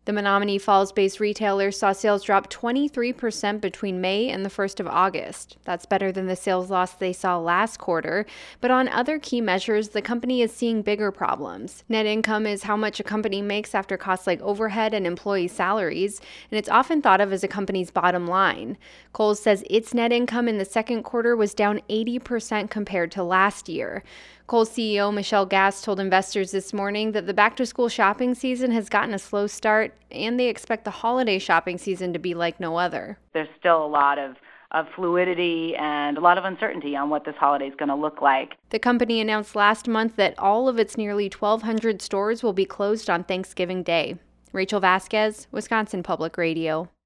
The Menominee Falls-based retailer saw sales drop 23% between May and the 1st of August. That's better than the sales loss they saw last quarter. But on other key measures, the company is seeing bigger problems. Net income is how much a company makes after costs like overhead and employee salaries, and it's often thought of as a company's bottom line. Kohl's says its net income in the second quarter was down 80% compared to last year. Kohl's CEO Michelle Gass told investors this morning that the back-to-school shopping season has gotten a slow start, and they expect the holiday shopping season to be like no other. There's still a lot of fluidity and a lot of uncertainty on what this holiday is going to look like. The company announced last month that all of its nearly 1,200 stores will be closed on Thanksgiving Day. Rachel Vasquez, Wisconsin Public Radio.